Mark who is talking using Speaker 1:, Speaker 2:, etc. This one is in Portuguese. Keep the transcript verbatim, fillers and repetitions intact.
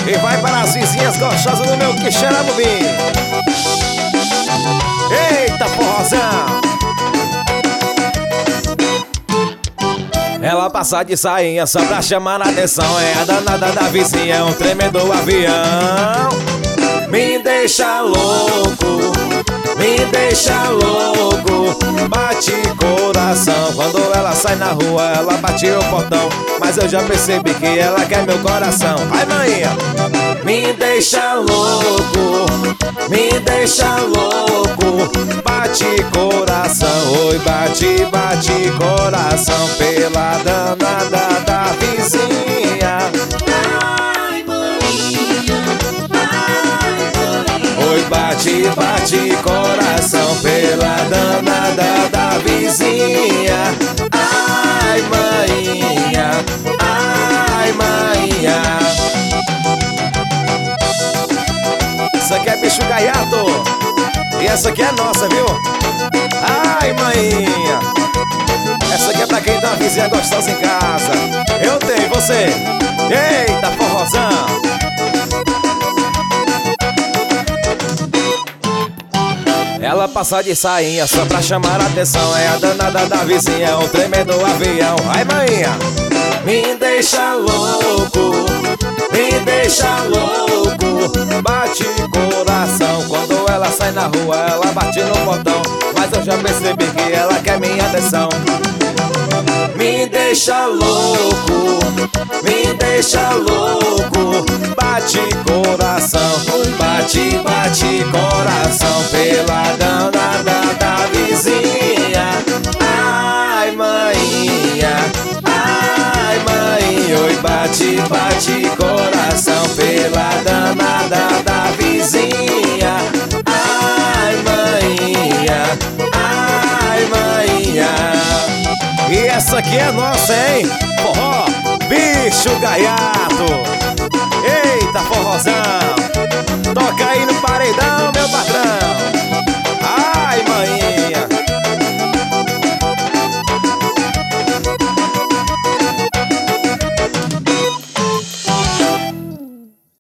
Speaker 1: E vai para as vizinhas gostosas do meu Quixeramobim. Eita, forrozão! Ela passa de sainha só pra chamar a atenção. É a danada da vizinha, é um tremendo avião. Me deixa louco, me deixa louco. Bate coração. Quando ela sai na rua, ela bate o portão. Mas eu já percebi que ela quer meu coração. Vai, maninha! Me deixa louco, me deixa louco. Bate coração, oi, bate, bate coração. Pela danada da vizinha.
Speaker 2: Ai, maninha, ai, maninha.
Speaker 1: Oi, bate, bate coração. Pela danada da vizinha. Ai, maninha, ai, maninha. Essa aqui é bicho gaiato. E essa aqui é nossa, viu? Ai, maninha. Essa aqui é pra quem tá uma vizinha gostosa em casa. Eu tenho, você. Eita, forrozão. Ela passa de sainha só pra chamar a atenção. É a danada da vizinha, é um tremendo avião. Ai, maninha. Me deixa louco, me deixa louco. Bate coração. Quando ela sai na rua, ela bate no portão. Mas eu já percebi que ela quer minha atenção. Me deixa louco, me deixa louco. Bate coração, bate, bate coração. Pela danada da vizinha. Ai, maninha, ai, mãe. Oi, bate, bate coração. Pela danada da vizinha. Ai, maninha, ai, maninha. E essa aqui é nossa, hein? Forró, bicho gaiato. Eita, forrozão. Toca aí no paredão, meu patrão.